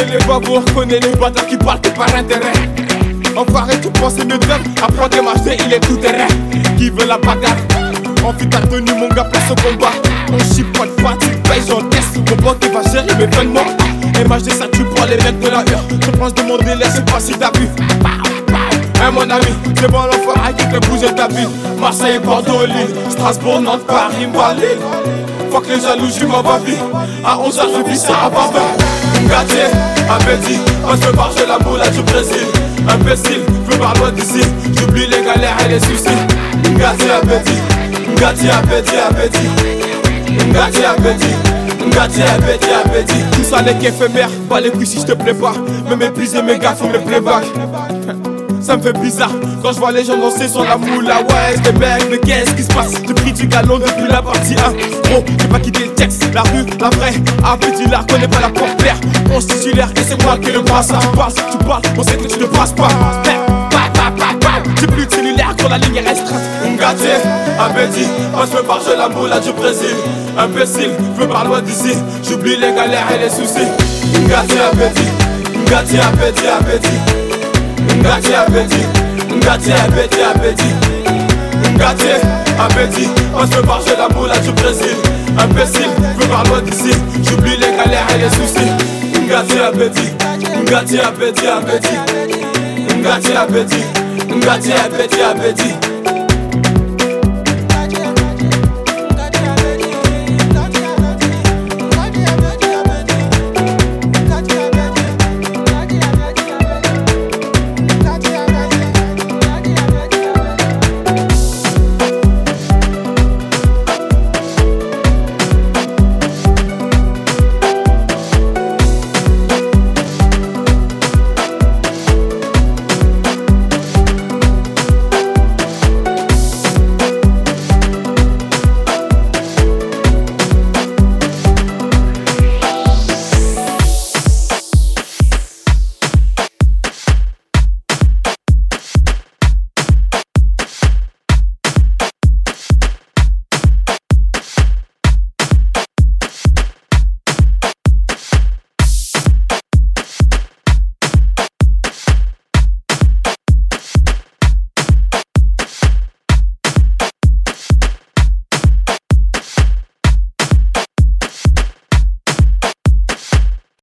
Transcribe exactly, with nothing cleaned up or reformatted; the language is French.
les babous, reconnais les bâtards qui parlent que par intérêt. Enfoiré, tu penses mieux d'eux, apprends tes marcher, il est tout terrain. Qui veut la bagarre? En fit ta tenue, mon gars, place au combat. On chipote pas, tu payes, j'encaisse. Mon pote il va gérer mes vêtements. M H D ça tue pour les mecs de la hure. Je pense de mon délai, c'est pas si t'as vu. Hein mon ami, c'est bon l'enfoiré qui fait bouger ta ville. Marseille, Bordeaux, Lille, Strasbourg, Nantes, Paris, Malille. Fuck les jaloux, j'suis ma bavie. À onze heures je vis ça à Barbin. Ngati, appétit, on se barre de la moula du Brésil. Imbécile, je veux voir loin d'ici. J'oublie les galères et les soucis. Ngati, appétit, Ngati, appétit, appétit. Ngati, appétit, Ngati, appétit, appétit. Tout ça n'est qu'éphémère, pas les couilles si j'te plais pas. Me mépriser mes gars, fume le playback. Ça me fait bizarre quand je vois les gens danser sur la moula. Ouais, j'te bec, mais qu'est-ce qui se passe? J'ai pris du galon depuis la partie un. Gros, j'ai pas quitté le texte, la rue, la vraie. Appétit là, connais pas la porte claire. On se titulaire et c'est moi qui le brasse. Tu passes, tu parles, on sait que tu ne passes pas. J'ai plus de cellulaire quand la ligne est restreinte. Ngati, appétit, moi je veux parler la moula du Brésil. Imbécile, je veux pas loin d'ici. J'oublie les galères et les soucis. Ngati, appétit, Ngati, appétit, appétit. Ngati, appétit, Ngati, appétit, appétit. Ngati, appétit, moi je veux parler la moula du Brésil. Imbécile, je veux pas loin d'ici. J'oublie les galères et les soucis. Ngati, appétit, Ngati, appétit, appétit. Ngati, appétit, Ngati, appétit, appétit.